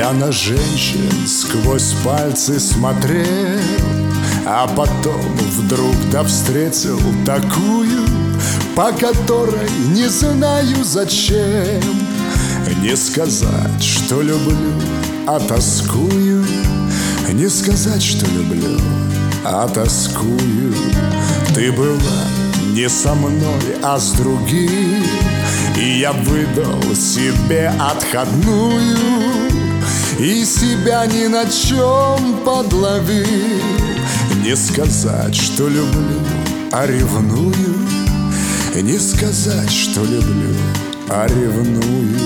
Я на женщин сквозь пальцы смотрел, а потом вдруг встретил такую, по которой не знаю зачем. Не сказать, что люблю, а тоскую. Не сказать, что люблю, а тоскую. Ты была не со мной, а с другим, и я выдал себе отходную, и себя ни на чем подловил. Не сказать, что люблю, а ревную. Не сказать, что люблю, а ревную.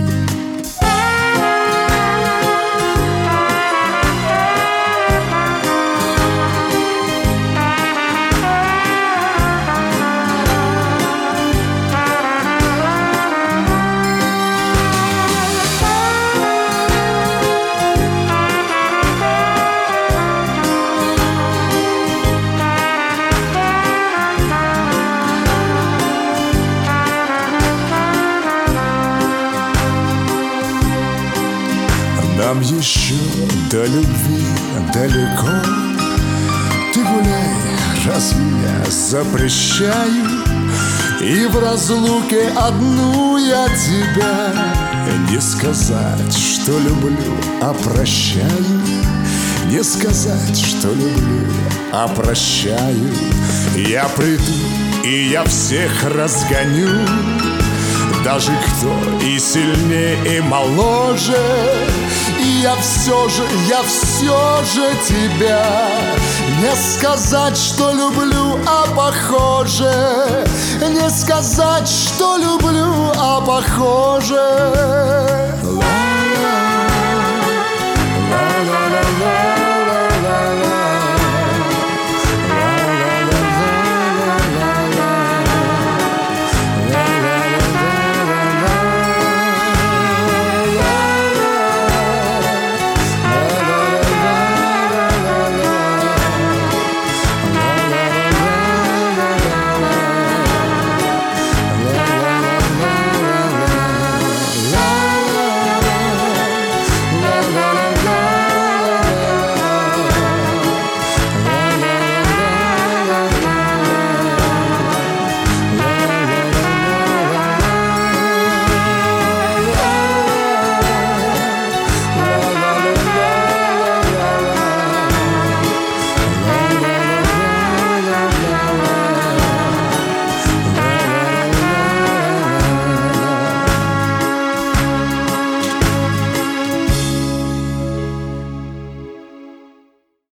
Нам еще до любви далеко. Ты гуляй, разве я запрещаю? И в разлуке одну я тебя. Не сказать, что люблю, а прощаю. Не сказать, что люблю, а прощаю. Я приду, и я всех разгоню, даже кто и сильнее, и моложе. И я все же тебя. Не сказать, что люблю, а похоже. Не сказать, что люблю, а похоже.